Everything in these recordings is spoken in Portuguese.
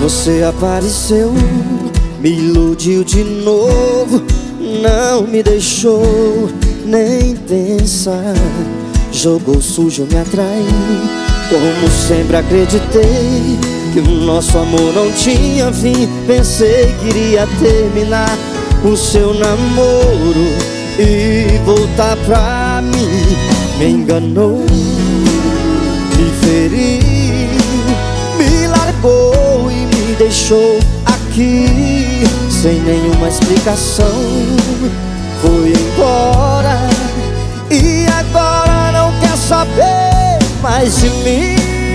Você apareceu, me iludiu de novo, não me deixou nem pensar. Jogou sujo, me atraiu, como sempre acreditei que o nosso amor não tinha fim. Pensei que iria terminar o seu namoro e voltar pra mim. Me enganou, me feriu, me largou e me deixou aqui sem nenhuma explicação. Foi embora e agora não quer saber mais de mim.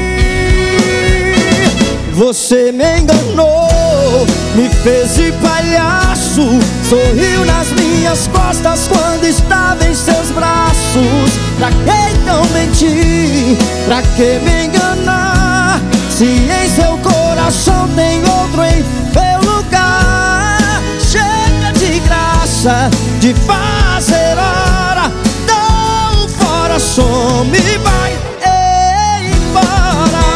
Você me enganou, me fez de palhaço, sorriu nas minhas costas quando estava em seus braços. Pra que então mentir? Pra que me enganar? Se em seu coração tem outro em meu lugar. Chega de graça, de fazer hora, não fora, some e vai embora.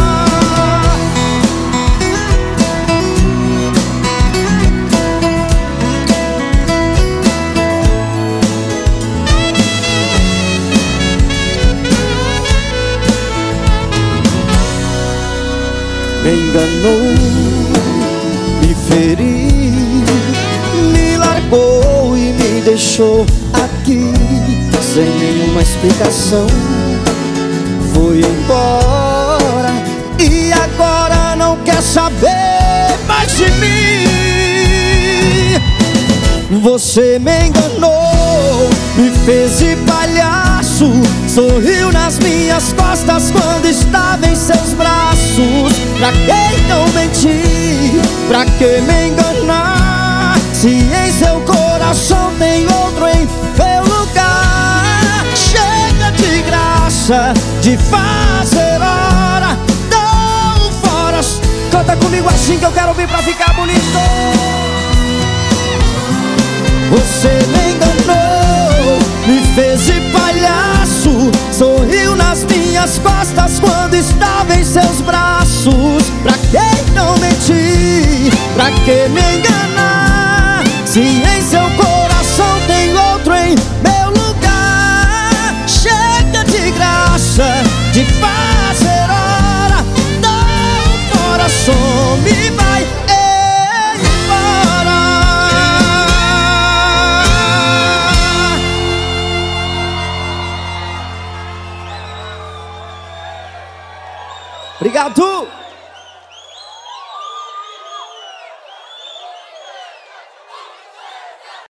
Me enganou, me feriu, me largou e me deixou aqui sem nenhuma explicação. Foi embora e agora não quer saber mais de mim. Você me enganou, me fez de palhaço, sorriu nas minhas costas quando estava em seus braços. Pra que então mentir? Pra que me enganar? Se em seu coração tem outro em meu lugar. Chega de graça, de fazer hora, não fora. Canta comigo assim que eu quero ouvir pra ficar bonito. Você me enganou, me fez de palhaço, sorriu nas minhas costas quando estava em seus braços. Pra que então mentir? Pra que me enganar? Se em seu coração tem outro em meu lugar. Chega de graça, de fazer hora, não fora, some e vai embora. Obrigado!